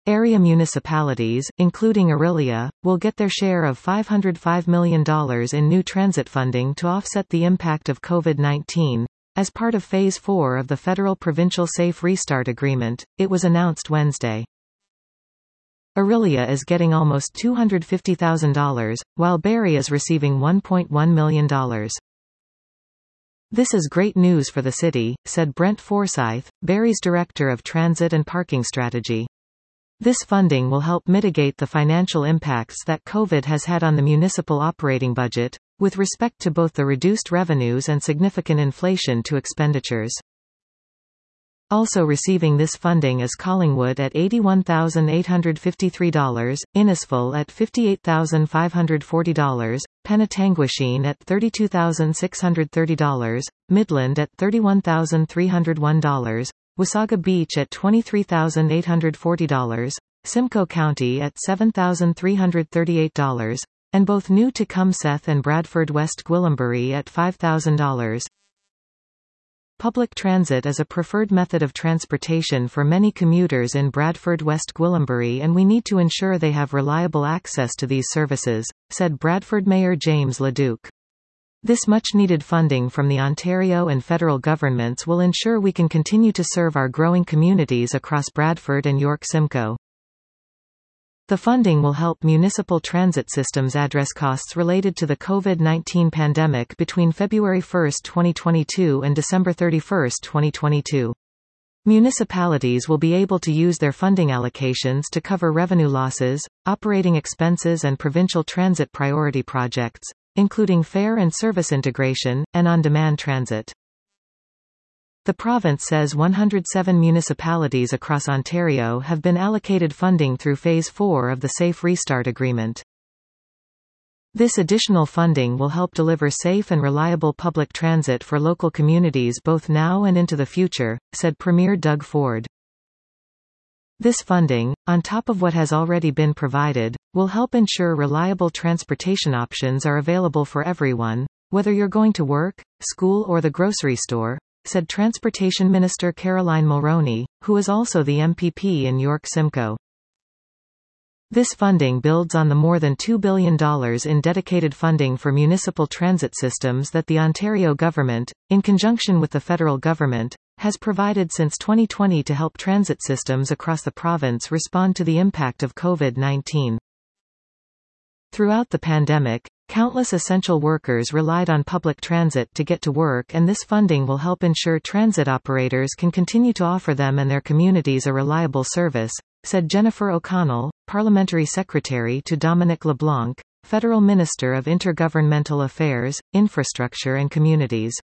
Area municipalities, including Orillia, will get their share of $505 million in new transit funding to offset the impact of COVID-19. As part of Phase 4 of the Federal-Provincial Safe Restart Agreement, it was announced Wednesday. Orillia is getting almost $250,000, while Barrie is receiving $1.1 million. This is great news for the city, said Brent Forsyth, Barrie's Director of Transit and Parking Strategy. This funding will help mitigate the financial impacts that COVID has had on the municipal operating budget, with respect to both the reduced revenues and significant inflation to expenditures. Also receiving this funding is Collingwood at $81,853, Innisfil at $58,540, Penetanguishene at $32,630, Midland at $31,301, Wasaga Beach at $23,840, Simcoe County at $7,338, and both New Tecumseth and Bradford West Gwillimbury at $5,000. Public transit is a preferred method of transportation for many commuters in Bradford West Gwillimbury, and we need to ensure they have reliable access to these services, said Bradford Mayor James LeDuc. This much-needed funding from the Ontario and federal governments will ensure we can continue to serve our growing communities across Bradford and York Simcoe. The funding will help municipal transit systems address costs related to the COVID-19 pandemic between February 1, 2022 and December 31, 2022. Municipalities will be able to use their funding allocations to cover revenue losses, operating expenses and provincial transit priority projects, including fare and service integration, and on-demand transit. The province says 107 municipalities across Ontario have been allocated funding through Phase 4 of the Safe Restart Agreement. This additional funding will help deliver safe and reliable public transit for local communities both now and into the future, said Premier Doug Ford. This funding, on top of what has already been provided, will help ensure reliable transportation options are available for everyone, whether you're going to work, school or the grocery store, said Transportation Minister Caroline Mulroney, who is also the MPP in York Simcoe. This funding builds on the more than $2 billion in dedicated funding for municipal transit systems that the Ontario government, in conjunction with the federal government, has provided since 2020 to help transit systems across the province respond to the impact of COVID-19. Throughout the pandemic, countless essential workers relied on public transit to get to work, and this funding will help ensure transit operators can continue to offer them and their communities a reliable service, said Jennifer O'Connell, Parliamentary Secretary to Dominic LeBlanc, Federal Minister of Intergovernmental Affairs, Infrastructure and Communities.